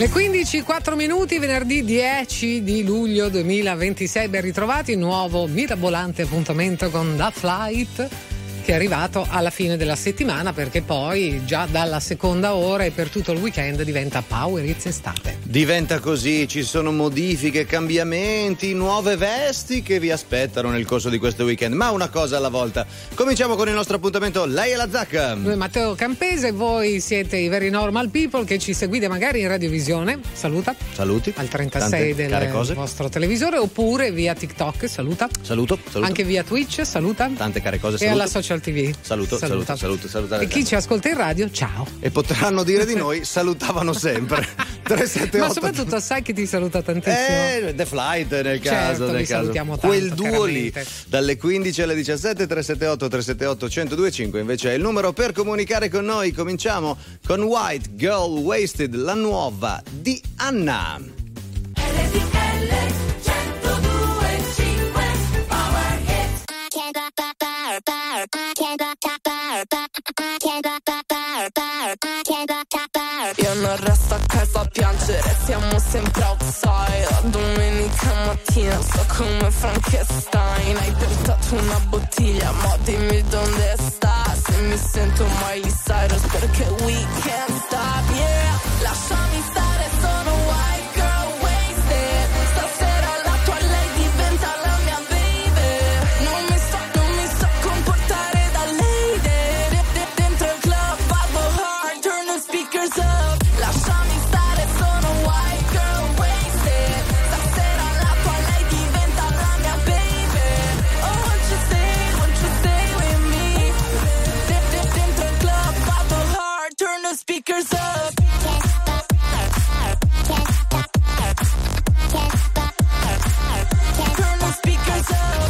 Le 15:04, venerdì 10 di luglio 2026, ben ritrovati, nuovo mirabolante appuntamento con The Flight, che è arrivato alla fine della settimana, perché poi già dalla seconda ora e per tutto il weekend diventa Power Hits Estate. Diventa così, ci sono modifiche, cambiamenti, nuove vesti che vi aspettano nel corso di questo weekend, ma una cosa alla volta. Cominciamo con il nostro appuntamento Lei e la Zacca. Lui è Matteo Campese, voi siete i very normal people che ci seguite magari in radiovisione, Saluti al 36 del vostro televisore, oppure via TikTok, saluto. Anche via Twitch, saluta. Tante care cose, e alla Social TV. Saluto. E chi ci ascolta in radio, ciao. E potranno dire di noi, salutavano sempre. 378. Ma soprattutto sai che ti saluta tantissimo. The Flight nel certo, caso. Salutiamo tanto, quel duo lì, chiaramente. dalle 15 alle 17, 378 1025 invece è il numero per comunicare con noi. Cominciamo con White Girl Wasted, la nuova di Anna. Io non resto a casa a piangere, siamo sempre outside. Domenica mattina sto come Frankenstein. Hai tentato una bottiglia, ma dimmi dove sta. Se mi sento Miley Cyrus perché we can't stop, yeah. Lasciami stare, sono white girl wasted. Stasera la tua lei diventa la mia baby. Non mi so comportare da lady. Dentro il club vado hard, turn the speakers up. Lasciami stare, sono white girl wasted. Stasera la tua lei diventa la mia baby. Oh, won't you stay with me? Dentro il club vado hard, turn the speakers up. Turn the speakers up.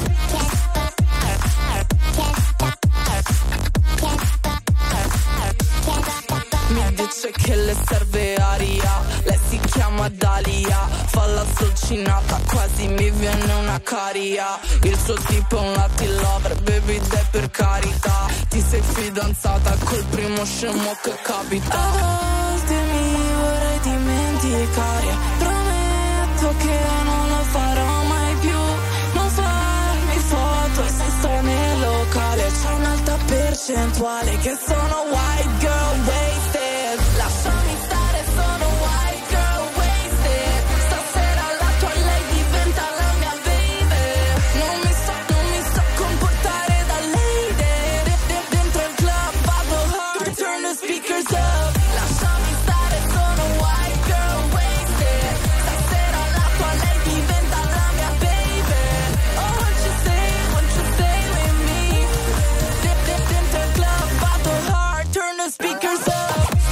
Mi dice che le serve aria, lei si chiama Dalia, fa la solcinata, quasi mi viene una caria. Il suo tipo è un Latin lover, baby dai per carità. Ti sei fidanzata col primo scemo che capita. A volte mi vorrei dimenticare, prometto che non lo farò mai più. Non farmi foto se sto nel locale, c'è un'alta percentuale che sono white girl wasted. Lasciami stare, sono white girl wasted. Stasera la tua lei diventa la mia baby. Non mi so comportare da lady. Dentro il club vado hard, turn the speakers up. Lasciami stare, sono white girl wasted. Stasera la tua lei diventa la mia baby. Oh, won't you stay with me? Dentro il club vado hard, turn the speakers up.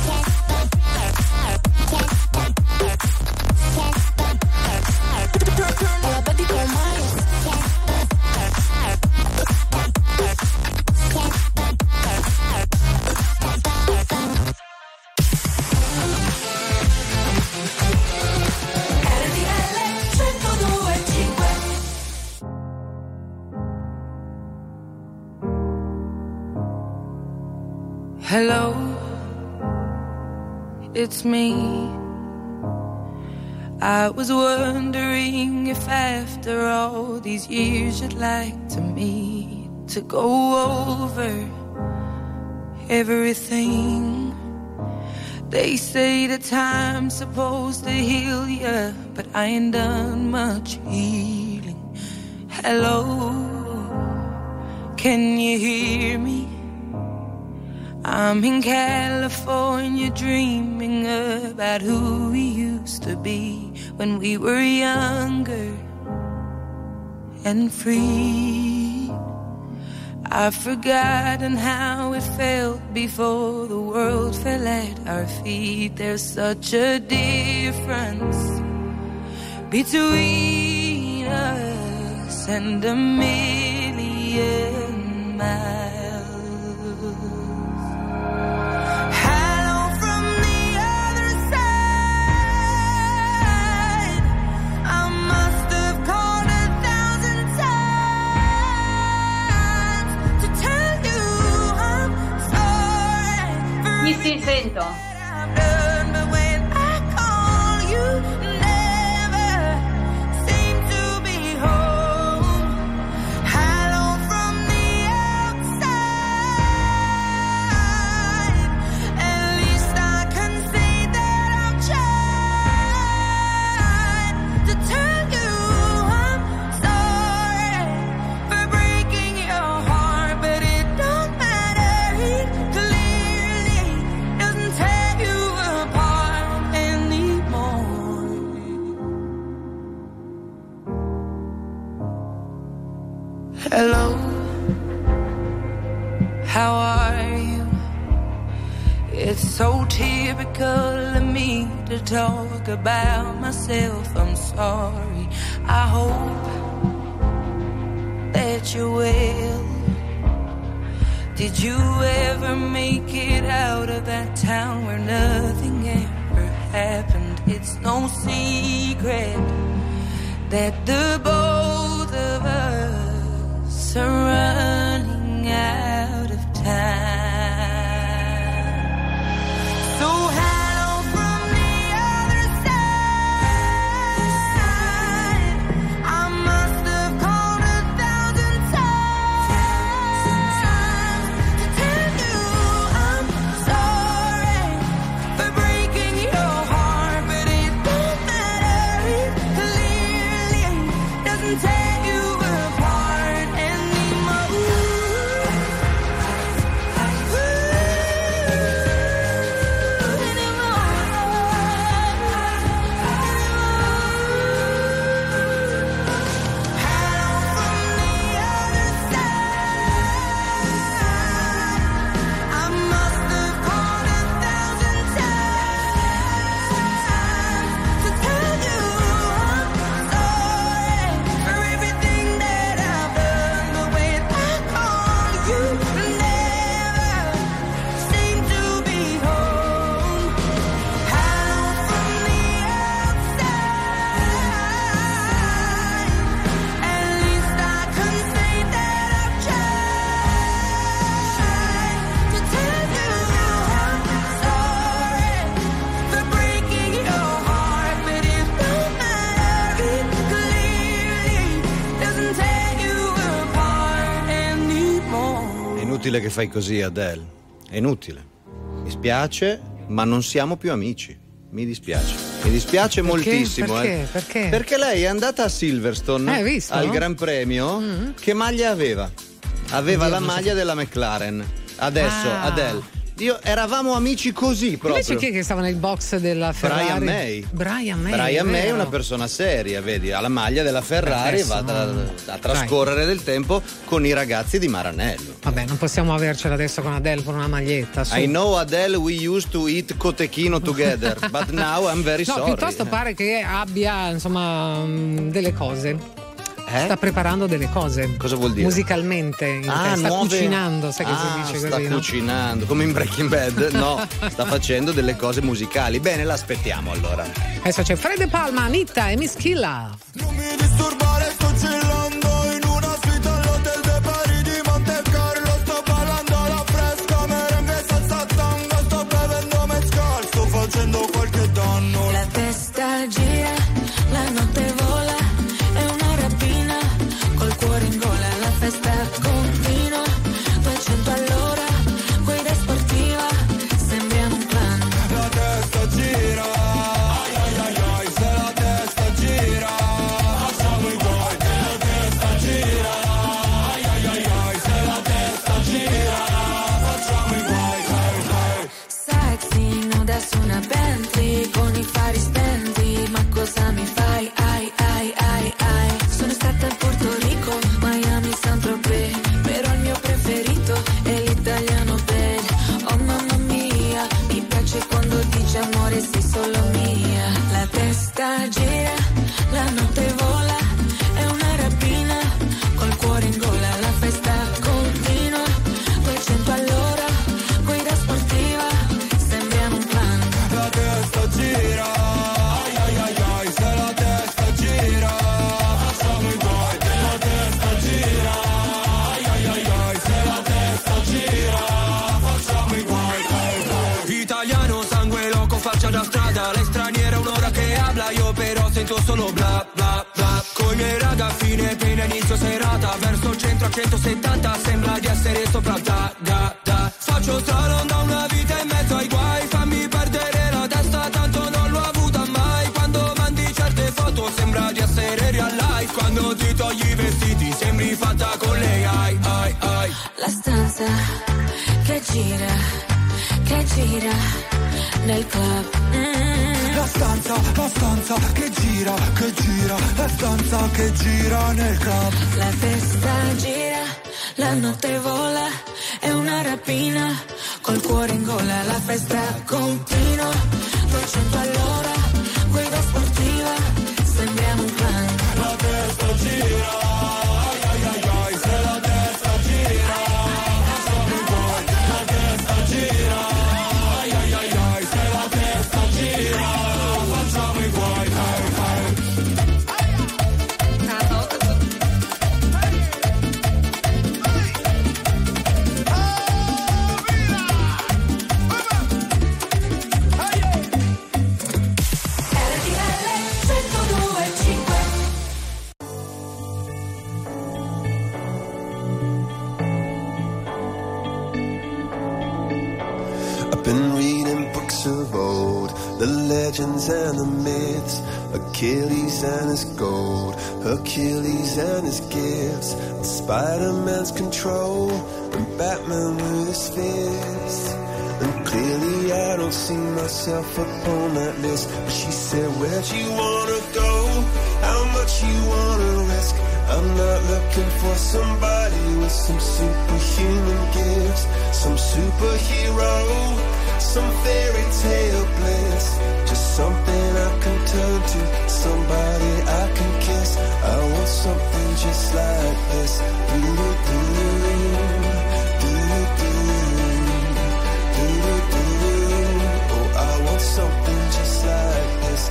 Hello, it's me. I was wondering if after all these years you'd like to meet, to go over everything. They say the time's supposed to heal ya, but I ain't done much healing. Hello, can you hear me? I'm in California dreaming about who we used to be when we were younger and free. I've forgotten how it felt before the world fell at our feet. There's such a difference between us and a million miles. Sì, sento. how are you? It's so typical of me to talk about myself. I'm sorry. I hope that you're well. Did you ever make it out of that town where nothing ever happened? It's no secret that the both of us are running out of time. So hello from the other side. I must have called 1,000 times to tell you I'm sorry for breaking your heart, but it don't matter. It clearly doesn't tear you apart anymore. Inutile che fai così, Adele. È inutile. Mi spiace, ma non siamo più amici. Mi dispiace. Mi dispiace moltissimo. Perché? Perché lei è andata a Silverstone Hai visto? al Gran Premio. Che maglia aveva? Aveva la maglia della McLaren. Adesso, Adele. Eravamo amici così proprio. Invece chi è che stava nel box della Ferrari? Brian May è una persona seria, vedi, ha la maglia della Ferrari e va a trascorrere del tempo con i ragazzi di Maranello. Vabbè, non possiamo avercela adesso con Adele per una maglietta. Su. I know Adele, we used to eat cotechino together, but now I'm very sorry. No, piuttosto pare che abbia, insomma, delle cose. Sta preparando delle cose. Cosa vuol dire? Musicalmente. Sta cucinando, sai che si dice così. Sta cucinando, come in Breaking Bad. No, sta facendo delle cose musicali. Bene, l'aspettiamo allora. Adesso c'è Fred De Palma, Anitta e Miss Killa. Non mi disturbare, sto chillando in una suite all'hotel de Paris di Monte Carlo. Sto ballando alla fresca, merengue salsa tango. Sto bevendo mezcal, sto facendo qualche danno. La testa gira, la notte vola. È una rapina, col cuore in gola. La festa continua, 200 all'ora. Guida sportiva, sembriamo un clan. La testa gira, ai ai ai ai. Se la testa gira, facciamo i guai. La testa gira, ai ai ai ai. Se la testa gira, facciamo i guai. Sexy, nuda su una Bentley, con i fari spenti. Ma cosa mi fai? Ai ai ai ai. Sono stata a Porto Rico, Miami, Saint-Tropez, però il mio preferito è l'italiano bed. Oh mamma mia, mi piace quando dici amore sei solo mia. La testa gira, la notte vola, è una rapina, col cuore in gola. La festa continua, 200 all'ora, guida sportiva, sembriamo un clan. La testa gira, ai ai ai ai. Se la testa gira, facciamo i guai. La testa gira, ai ai ai ai. Se la testa gira, facciamo i guai. Italiano, sangue loco, faccia da strada. Lei straniera, un'ora che habla, io però sento solo bla bla bla. Coi miei ragazzine, appena inizio serata, verso il centro a 170, sembra di essere sopra da. Faccio slalom da una vita in mezzo ai guai, fammi perdere la testa, tanto non l'ho avuta mai. Quando mandi certe foto sembra di essere real life, quando ti togli i vestiti sembri fatta con lei, ai ai ai. La stanza che gira nel club. La stanza che gira, la stanza che gira nel club. La testa gira, la notte vola, è una rapina, col cuore in gola la festa continua, 200 all'ora, guida sportiva, sembriamo un clan. La testa gira, ai ai ai ai, se la testa gira, facciamo i guai. La testa gira, ai ai ai ai, se la testa gira, facciamo i guai. Been reading books of old, the legends and the myths, Achilles and his gold, Hercules and his gifts, and Spider-Man's control, and Batman with his fists. And clearly I don't see myself upon that list. But she said, where'd you wanna go? How much you wanna risk? I'm not looking for somebody with some superhuman gifts, some superhero, some fairy tale bliss, just something I can turn to, somebody I can kiss. I want something just like this. Oh, I want something just like this.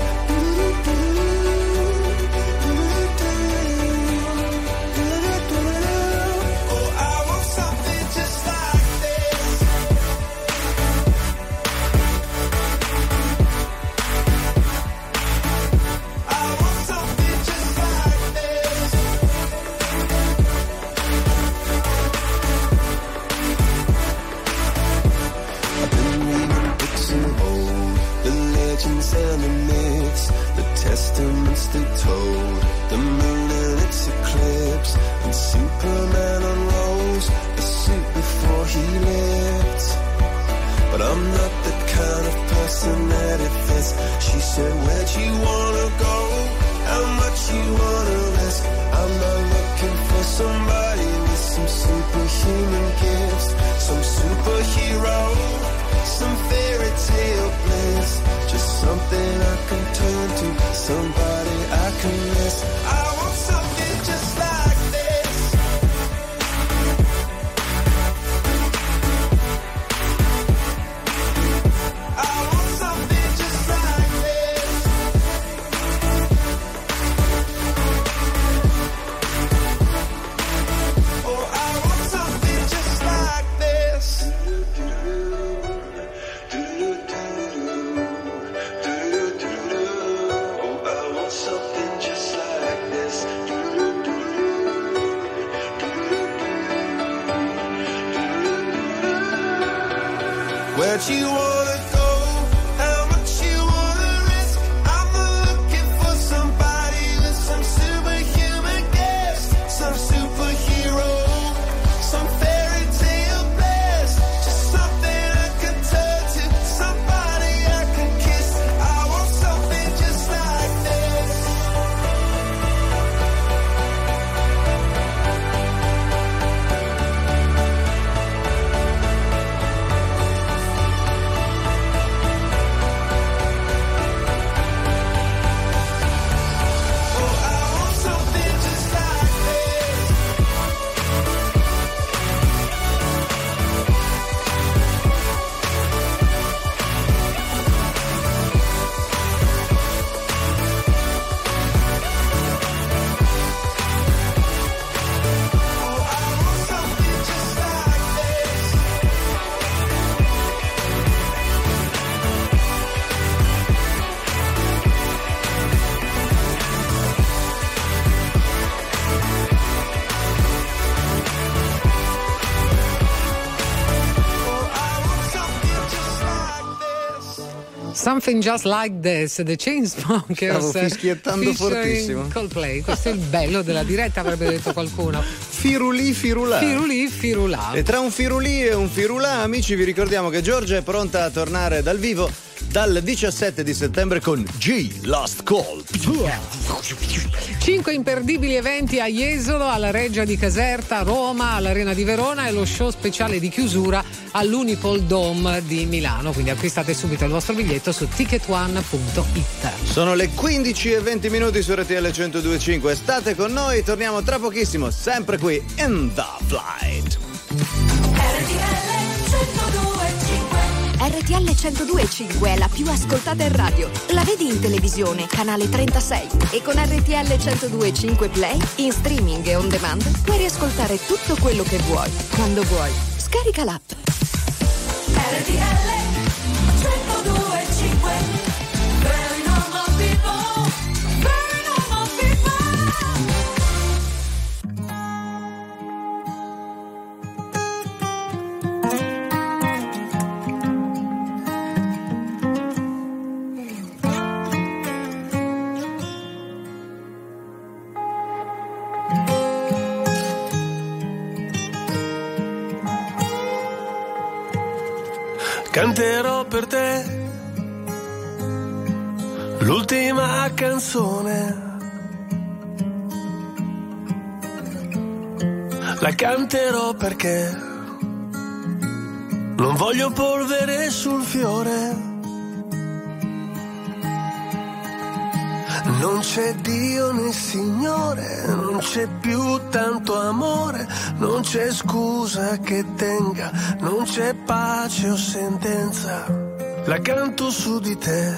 And the myths, the testaments they told, the moon and its eclipse, and Superman unrolls the suit before he lived. But I'm not the kind of person that it fits. She said, where'd you wanna go? How much you wanna risk? I'm not looking for somebody with some superhuman gifts, some superhero, some fairy tale bliss, just something I can turn to, somebody I can miss. I want something just like this. I want something just like this. Oh, I want something just like this. Where'd you wanna go? How much you wanna risk? I'm not looking for somebody with some superhuman gifts, some superhero, some fairy tale bliss, just something I can turn to, somebody I can kiss. I want something just like this. Something Just Like This, The Chainsmokers. Stavo fischiettando fortissimo. Coldplay, questo è il bello della diretta, avrebbe detto qualcuno. firulì firulà. Firulì firulà. E tra un firulì e un firulà, amici, vi ricordiamo che Giorgia è pronta a tornare dal vivo dal 17 di settembre con G Last Call. 5 imperdibili eventi a Jesolo, alla Reggia di Caserta, a Roma, all'Arena di Verona e lo show speciale di chiusura all'Unipol Dome di Milano. Quindi acquistate subito il vostro biglietto su ticketone.it. Sono le 15:20 su RTL 102.5. State con noi, torniamo tra pochissimo, sempre qui in The Flight. RTL 102.5 è la più ascoltata in radio. La vedi in televisione, canale 36. E con RTL 102.5 Play, in streaming e on demand, puoi riascoltare tutto quello che vuoi, quando vuoi. Scarica l'app. RTL 102.5. Very normal people. Very normal people. Canterò per te l'ultima canzone, la canterò perché non voglio polvere sul fiore. Non c'è Dio né Signore, non c'è più tanto amore, non c'è scusa che tenga, non c'è pace o sentenza. La canto su di te,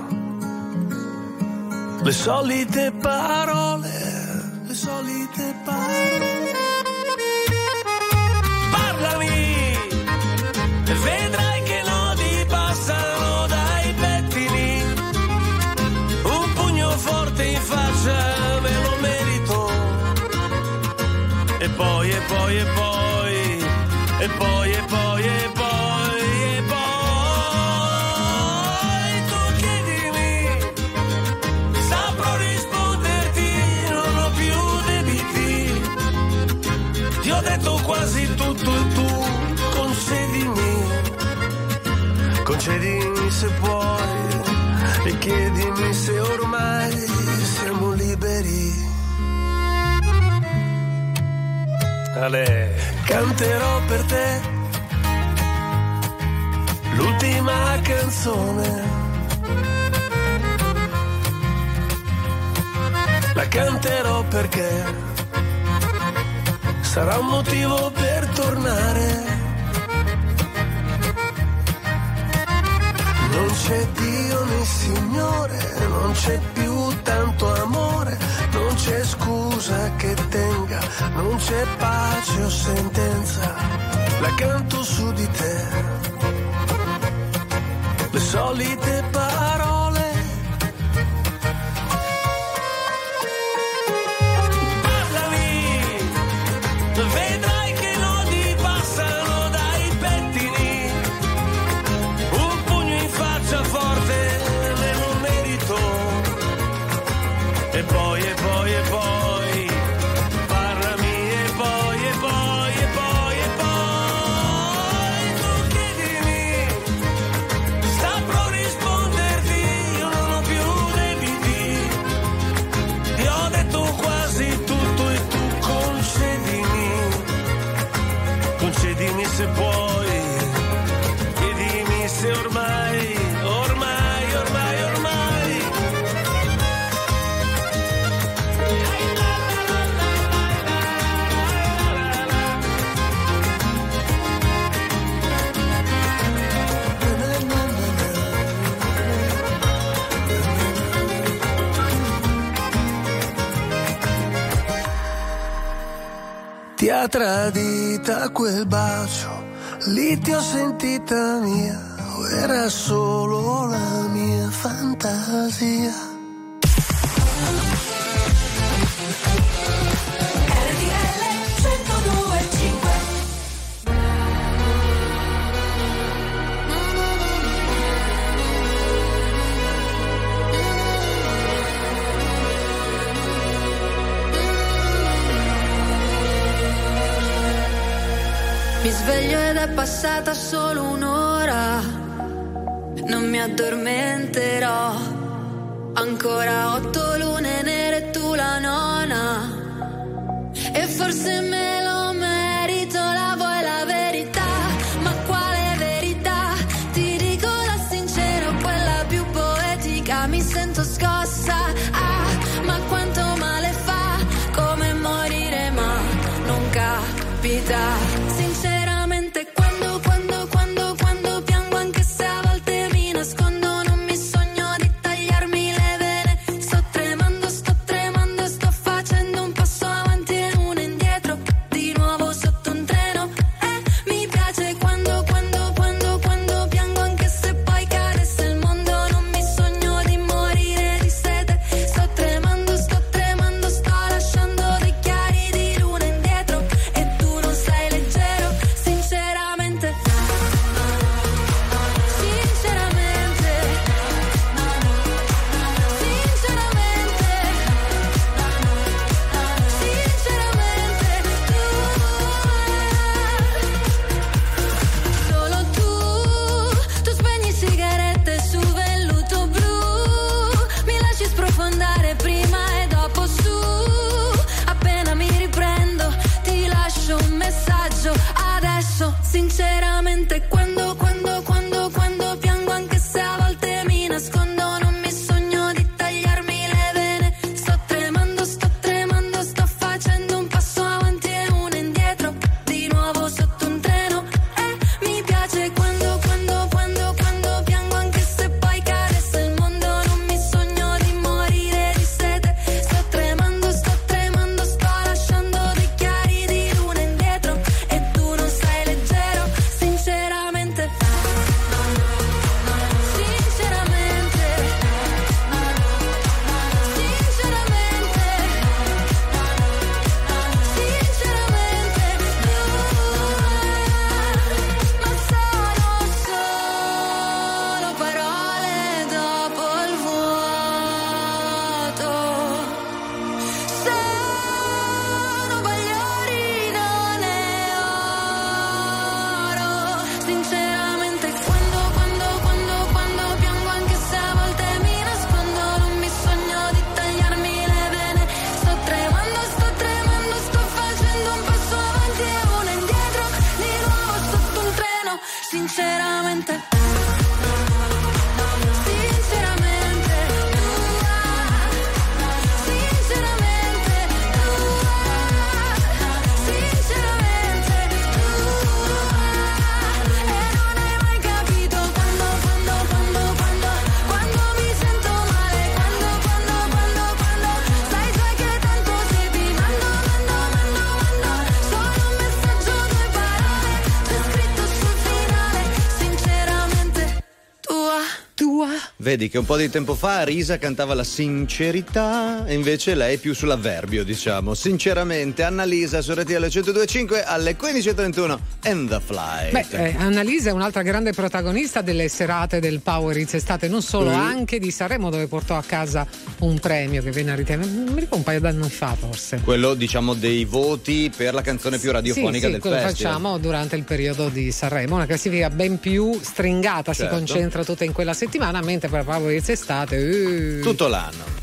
le solite parole, le solite parole. Parlami e vedrai che nodi passano dai pettini. Un pugno forte in faccia me lo merito. E poi, e poi, e poi, e poi, e poi, e poi, e poi, tu chiedimi, saprò risponderti, non ho più debiti. Ti ho detto quasi tutto e tu concedimi se puoi e chiedimi se ormai siamo liberi. Ale. Canterò per te l'ultima canzone, la canterò perché sarà un motivo per tornare. Non c'è Dio né Signore, non c'è più tanto amore, non c'è scusa che tenga, non c'è pace o sentenza. La canto su di te, le solite parole. Parlami, vedrai che nodi passano dai pettini. Un pugno in faccia forte me lo merito. E poi, e poi, e poi, parlami, e poi, e poi, e poi, e poi, tu chiedimi, saprò risponderti, io non ho più debiti. Ti ho detto quasi tutto e tu concedimi se puoi, chiedimi se ormai, ormai, ormai, ormai. Ti ha tradita quel bacio, lì ti ho sentita mia, o era solo la mia fantasia? sveglio ed è passata solo un'ora. Non mi addormenterò. Ancora 8 lune nere e tu la nona. E forse me lo merito, la vuoi la verità? Ma quale verità? Ti dico la sincera, quella più poetica. Mi sento scossa, ma quanto male fa. Come morire ma non capita. Sinceramente quando piango, anche se a volte mi nascondo, non mi sogno di tagliarmi le vene. Sto tremando, sto facendo un passo avanti e uno indietro, di nuovo sotto un treno. Mi piace quando piango, anche se poi cadesse il mondo, non mi sogno di morire di sete. Sto tremando, sto lasciando dei chiari di luna indietro, e tu non sei leggero. Sinceramente, solo tu spegni sigarette su velluto blu, mi lasci sprofondare prima e dopo su. Appena mi riprendo ti lascio un messaggio adesso. Sinceramente quando piango, anche se a volte mi nascondo, non mi sogno di tagliarmi le vene. Sto tremando, sto facendo un passo avanti e uno indietro, di nuovo sotto un treno. Mi piace quando piango, anche se poi cadesse il mondo, non mi sogno di morire di sete. Sto tremando, sto lasciando dei chiari di luna indietro, e tu non sei leggero. Sinceramente, ma sono solo parole dopo il vuoto. Sono bagliori, non è oro. Sinceramente quando piango, anche se a volte mi nascondo, non mi sogno di tagliarmi le vene. Sto tremando, sto facendo un passo avanti e uno indietro, di nuovo sotto un treno. Sinceramente, e non hai mai capito quando mi sento male, quando sai che tanto sei mando, solo un messaggio, 2 parole, c'è scritto sul finale. Sinceramente tua. Vedi che un po' di tempo fa Risa cantava la sincerità e invece lei più sull'avverbio, diciamo. Sinceramente, Annalisa su RTL 102.5 alle 15.31 and the flight. Annalisa è un'altra grande protagonista delle serate del Power Hits estate, non solo, anche di Sanremo, dove portò a casa un premio che venne ritenuto, mi ricordo, un paio d'anni fa forse. Quello, diciamo, dei voti per la canzone più radiofonica del quello festival. facciamo durante il periodo di Sanremo, una classifica ben più stringata, Certo. si concentra tutta in quella settimana, mentre per Power Hits estate tutto l'anno.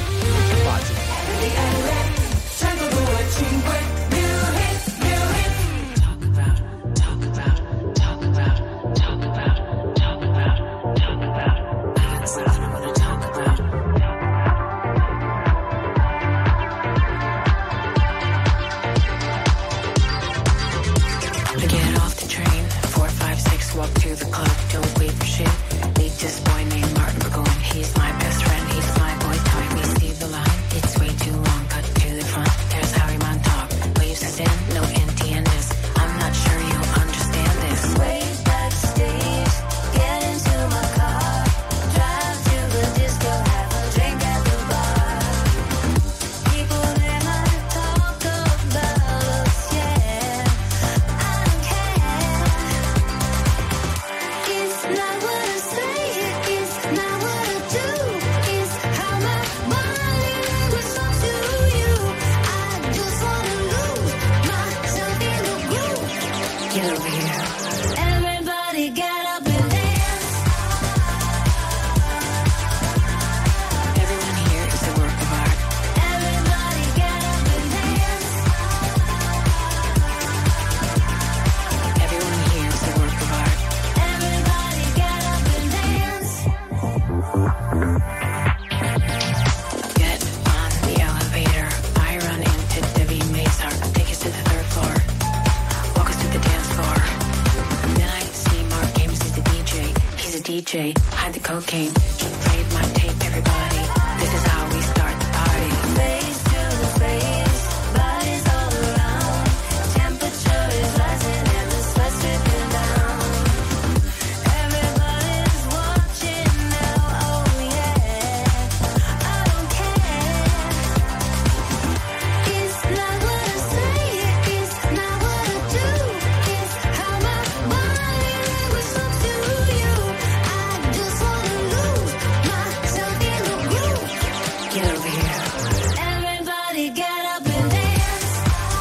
Walk to the club, don't wait for shit. Meet this boy named Martin Burgoyne. He's my best friend, he's my boy toy. We see the line, it's way too long. Cut to the front, there's Harry Montauk. Waves us in, no NTNS. I'm not sure you'll understand this. Way backstage, get into my car, drive to the disco, have a drink at the bar. People they might talk about us, yeah. I don't care. It's not what I say, it's not what I do. DJ, hide the cocaine. She played my tape, everybody. This is how we start the party. Face to the face, bodies all around. Temperature is rising and the sweat's dripping down. Everybody's watching now, oh yeah. I don't care. It's not what I say, it's not what I do. It's how my body language looks to you. I just wanna lose myself in the groove. Get over here. Everybody get up and dance.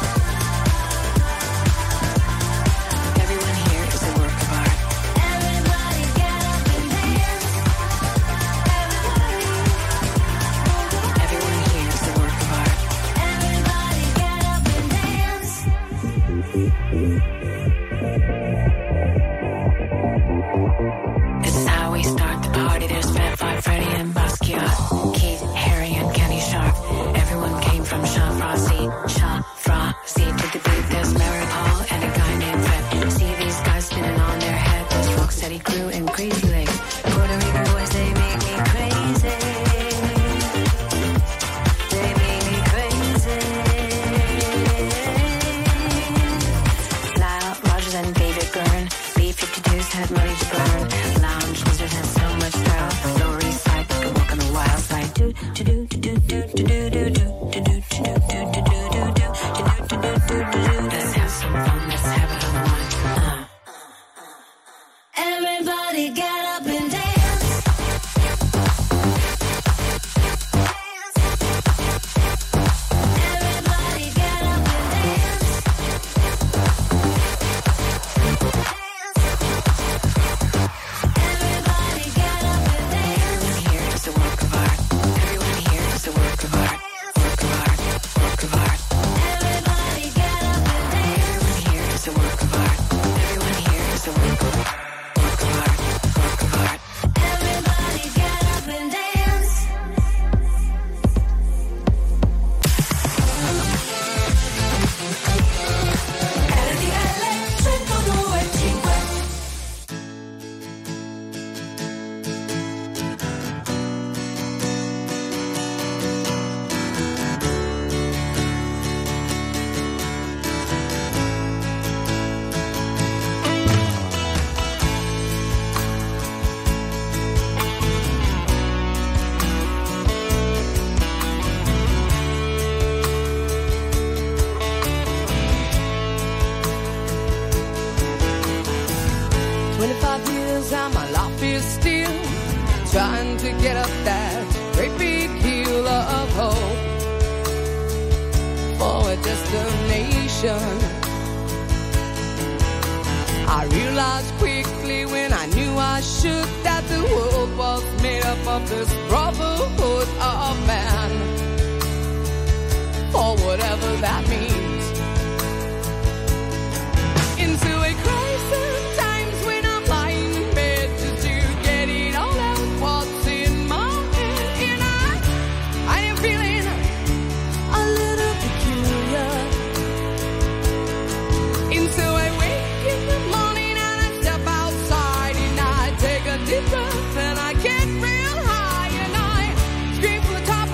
Everyone here is a work of art. Everybody get up and dance. Everyone here is a work of art. Everybody get up and dance. This is how we start the party. There's Fat Five, Freddy and Basquiat, Keith, Harry and Kenny Sharp. Everyone came from Shafrazi to the beat. There's Mary Paul and a guy named Fred. See these guys spinning on their head. There's Rocksteady Crew and Crazy Legs. Puerto Rican boys, they make me crazy. They make me crazy. Lyle Rogers and David Byrne. B-52s had money to burn. Lounge Lizard has so much style. Lower East Side, could walk on the wild side. Do do do do do do do do do do do do do do do do do. Let's have some fun. Let's have it on the line. Everybody get up and dance. Everybody get up and dance. Everybody get up and dance. Everyone here is a work of art. Everyone here is a work of art. Work of art. Work of art. Everybody get up and dance. Everyone here is a work of art. Everyone here is a work of art. Work of art. Work of art. Everybody get up and dance. RTL 102.5. And my life is still trying to get up that great big hill of hope for a destination. I realized quickly when I knew I should that the world was made up of this brotherhood of man, or whatever that means. Into a crisis times when I'm lying in bed just to get it all out what's in my head. And I am feeling a little peculiar. And so I wake in the morning and I step outside and I take a deep breath and I get real high and I scream from the top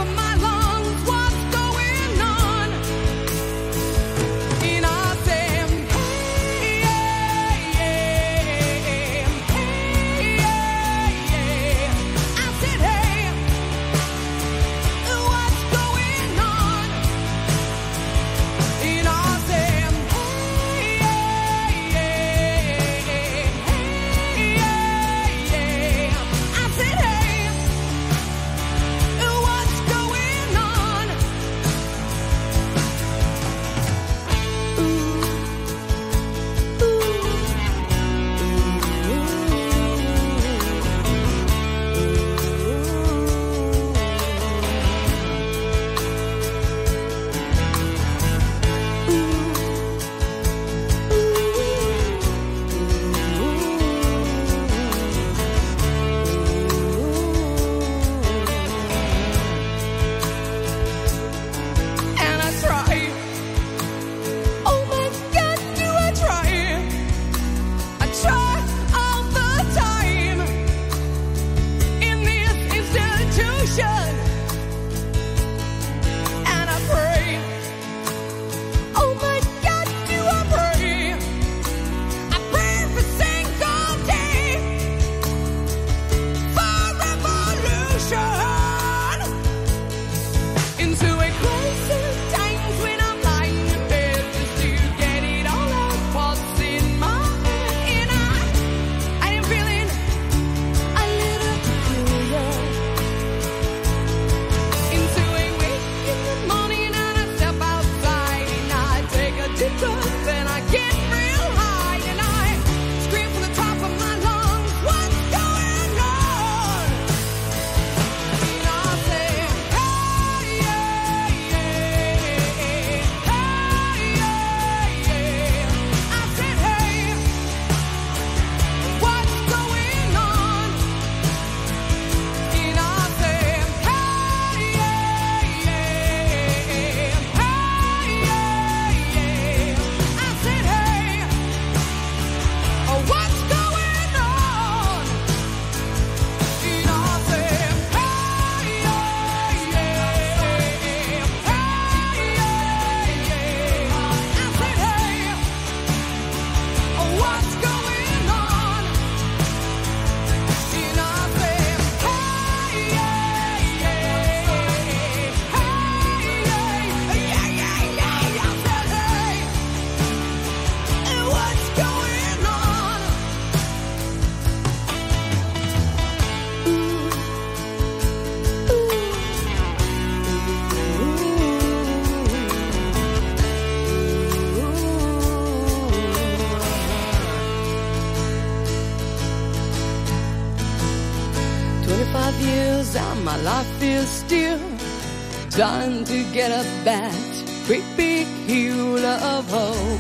5 years and my life is still trying to get up that great big hill of hope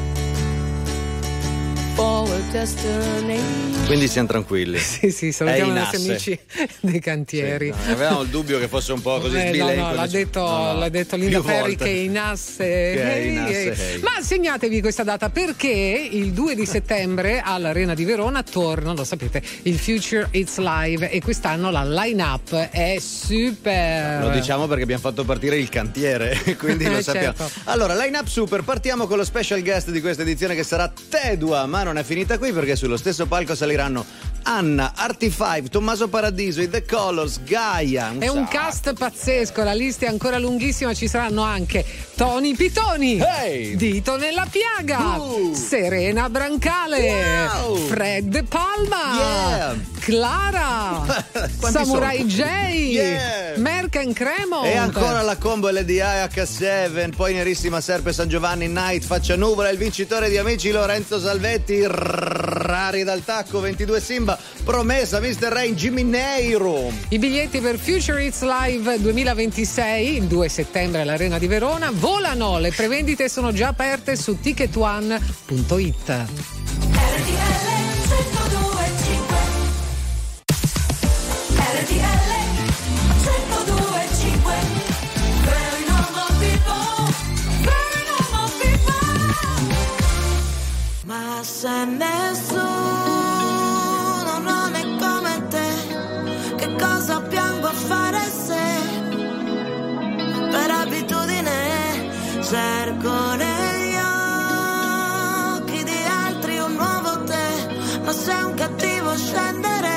for a destination. Quindi siamo tranquilli. Sì, salutiamo i nostri amici dei cantieri. Sì, no, avevamo il dubbio che fosse un po' così sbilenco. No, l'ha detto Linda Ferri che in asse. Ma segnatevi questa data perché il 2 di settembre all'Arena di Verona torna, lo sapete, il Future It's Live e quest'anno la line-up è super. Lo diciamo perché abbiamo fatto partire il cantiere, quindi lo sappiamo. Certo. Allora, line-up super, partiamo con lo special guest di questa edizione che sarà Tedua, ma non è finita qui perché sullo stesso palco saliranno Anna, Artie5, Tommaso Paradiso, i The Colors, Gaia. È un cast pazzesco, la lista è ancora lunghissima, ci saranno anche Tony Pitoni, Dito nella piaga, Serena Brancale, Fred Palma, Clara, Samurai J, Merken Cremont. E ancora la combo LDI H7, poi Nerissima Serpe San Giovanni Night, Faccia Nuvola, il vincitore di Amici Lorenzo Salvetti, Rari dal Tacco, 22 Simba, Promessa, Mr. Rain, Jimmy Neiro. I biglietti per Future It's Live 2026, il 2 settembre all'Arena di Verona, volano, le prevendite sono già aperte su ticketone.it. Ma se nessuno non è come te, che cosa piango a fare se per abitudine cerco negli occhi di altri un nuovo te, ma sei un cattivo scendere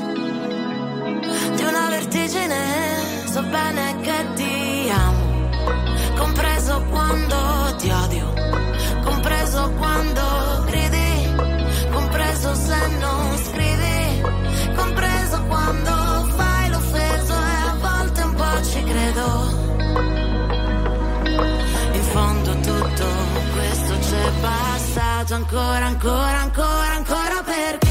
di una vertigine, so bene che ti amo, compreso quando ti odio, compreso quando gridi, compreso se non scrivi, compreso quando fai l'offeso e a volte un po' ci credo. In fondo tutto questo c'è passato ancora, ancora, ancora, ancora perché?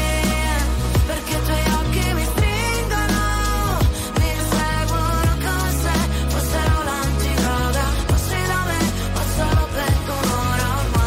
Perché i tuoi occhi mi stringono, mi inseguono come se fossero l'antidroga, fossi da me o solo per un'ora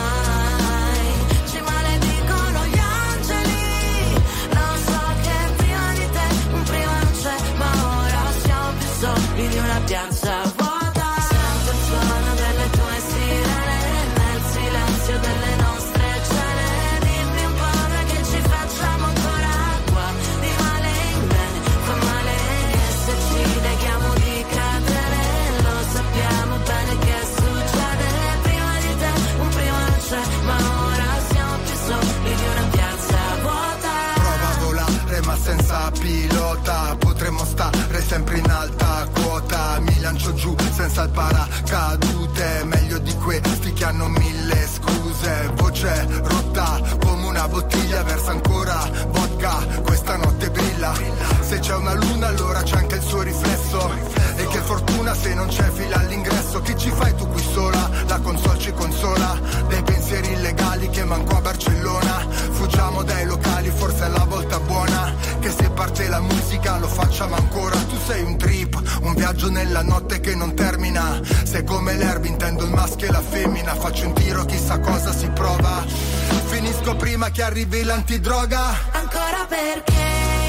ormai. Ci maledicono gli angeli, lo so che prima di te un prima non c'è, ma ora siamo più soli di una piazza vuota. Sento il suono delle tue sirene nel silenzio delle nostre cene. Dimmi un po' noi che ci facciamo ancora qua, di male in bene, fa male e se ci leghiamo di cadere, lo sappiamo bene che succede. Prima di te un prima non c'è, ma ora siamo più soli di una piazza vuota. Prova a volare ma senza pilota, potremmo stare sempre in alta quota. Mi lancio giù senza il paracadute, meglio di questi che hanno mille scuse. Voce rotta come una bottiglia, versa ancora vodka, questa notte brilla. Se c'è una luna allora c'è anche il suo riflesso, e che fortuna se non c'è fila all'ingresso. Che ci fai tu qui sola? La console ci consola dei pensieri illegali che manco a Barcellona. Fuggiamo dai locali, forse è la volta buona, che se parte la musica lo facciamo ancora. Tu sei un trip, un viaggio nella notte che non termina. Sei come l'erba, intendo il maschio e la femmina. Faccio un tiro, chissà cosa si prova. Finisco prima che arrivi l'antidroga. Ancora perché?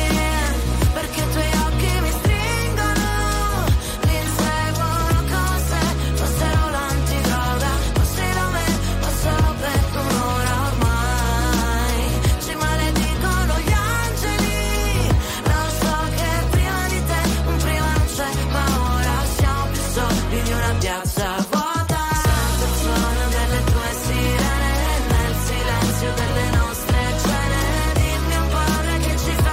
Perché i tuoi occhi mi stringono, mi inseguono come se fossero l'antidroga, fossi da me o solo per un'ora ormai. Ci maledicono gli angeli, lo so che prima di te un prima non c'è, ma ora siamo più soli di una piazza vuota. Sento il suono delle tue sirene nel silenzio delle nostre cene. Dimmi un po' che ci fa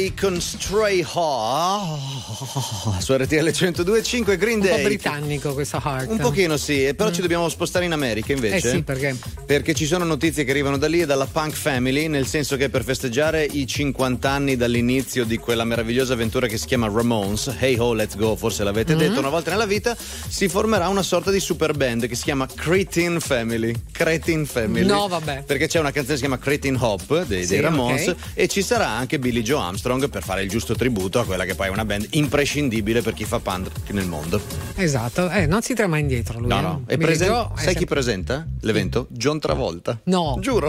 Day con Stray Heart su RTL 102.5. Green Day. Un po' britannico questo Heart. Un pochino sì, però ci dobbiamo spostare in America invece. Sì, perché? Perché ci sono notizie che arrivano da lì e dalla Punk Family, nel senso che per festeggiare i 50 anni dall'inizio di quella meravigliosa avventura che si chiama Ramones, Hey Ho Let's Go, forse l'avete detto una volta nella vita, si formerà una sorta di super band che si chiama Cretin Family. Cretin Family. No, vabbè. Perché c'è una canzone che si chiama Cretin Hop dei Ramones, okay. E ci sarà anche Billie Joe Armstrong per fare il giusto tributo a quella che poi è una band imprescindibile per chi fa punk nel mondo. Esatto, non si tira mai indietro lui. No. E sai chi presenta l'evento? John Travolta. No. Giuro.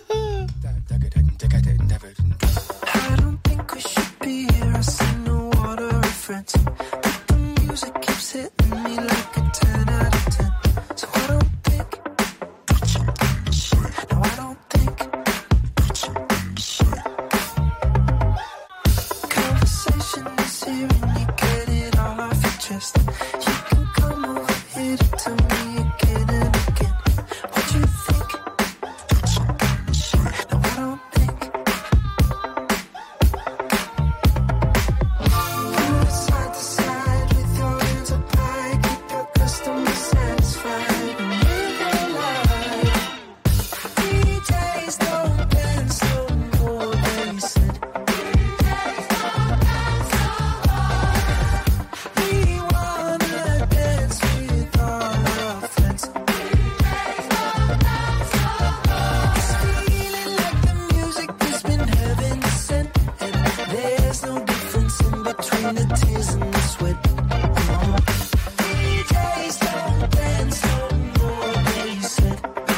I don't think we should be here. I see no water reference, but the music keeps hitting me like a 10 out of 10. So I don't think. No, I don't think. Conversation is here and you get it all off your chest. You can come over here to tell me again and again what you think. No, I don't think. Go side to side with your hands up high, keep your customer satisfied and live your life. DJs don't dance no more, they said. We wanna dance with all our friends. It's feeling like the music has been heaven sent, and there's no difference in between the tears and the sweat. DJs don't dance no more, they said.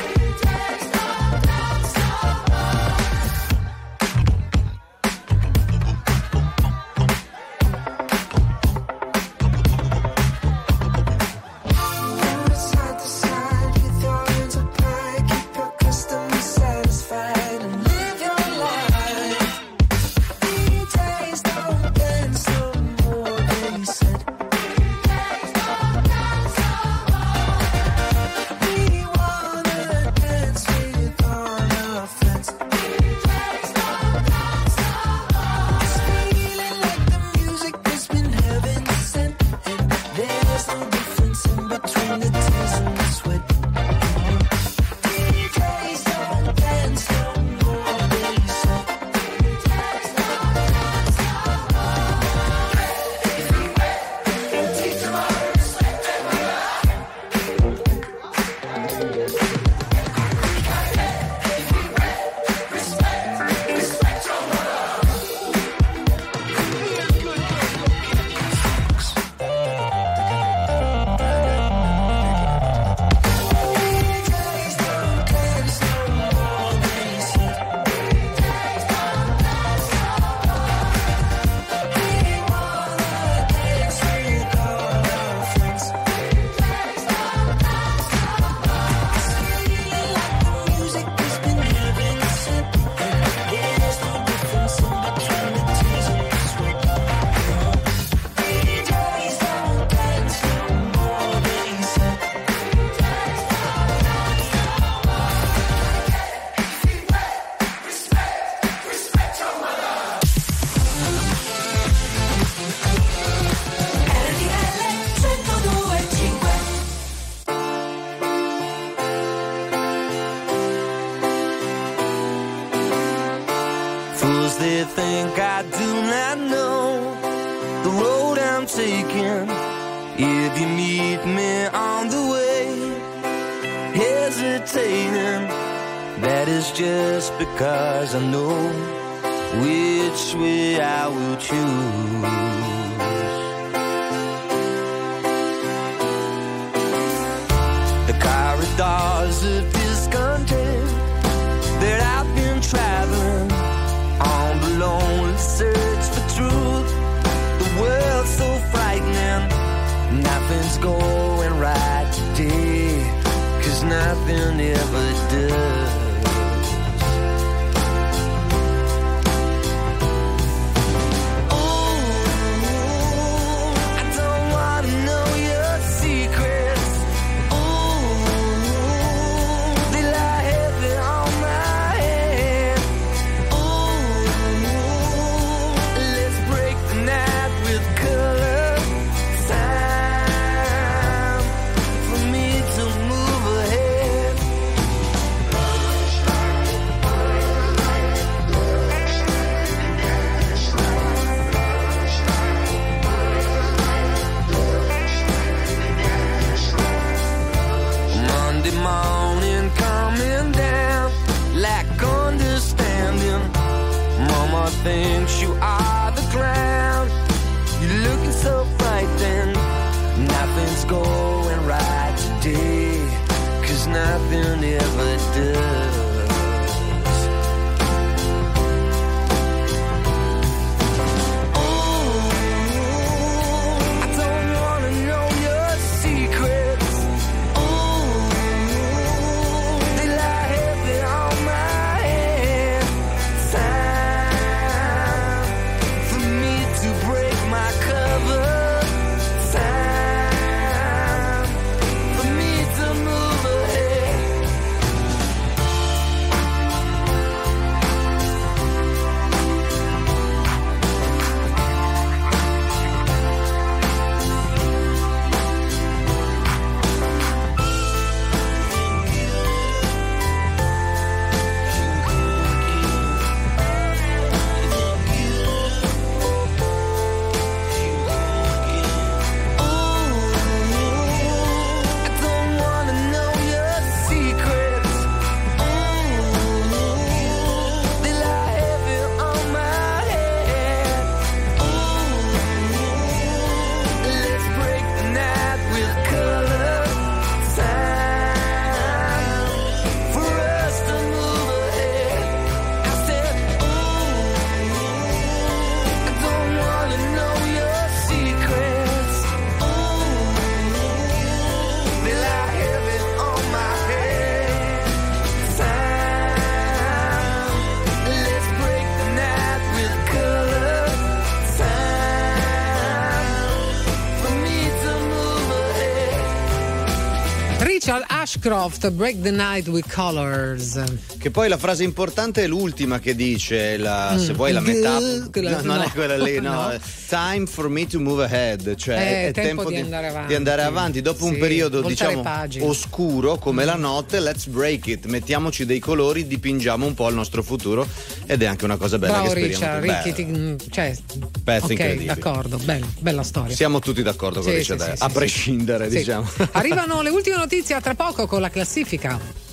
Go side to side with your hands up high, keep your customer satisfied and live your life. DJs don't dance no more, they said. We wanna dance with all our friends. It's feeling like the music has been heaven sent, and there's no difference in between the tears and the sweat. DJs don't dance no more, they said. Fools, they think I do not know the road I'm taking. If you meet me on the way, hesitating, that is just because I know which way I will choose. The corridors of discontent that I've been traveling on the lonely search for truth. The world's so frightening, nothing's going right today, 'cause nothing ever does. thinks you are the clown. You're looking so frightened. Nothing's going right today, 'cause nothing ever does. Ashcroft, Break the Night with Colors. Che poi la frase importante è l'ultima che dice, se vuoi la metà. Non è quella lì, no. Time for me to move ahead, cioè è tempo di andare avanti. Dopo un periodo, diciamo, oscuro come la notte, let's break it. Mettiamoci dei colori, dipingiamo un po' il nostro futuro, ed è anche una cosa bella. Bravo, che speriamo. Richard, pezzo incredibile. D'accordo, bella storia. Siamo tutti d'accordo con Richard, a prescindere, diciamo. Arrivano le ultime notizie a tra poco con la classifica.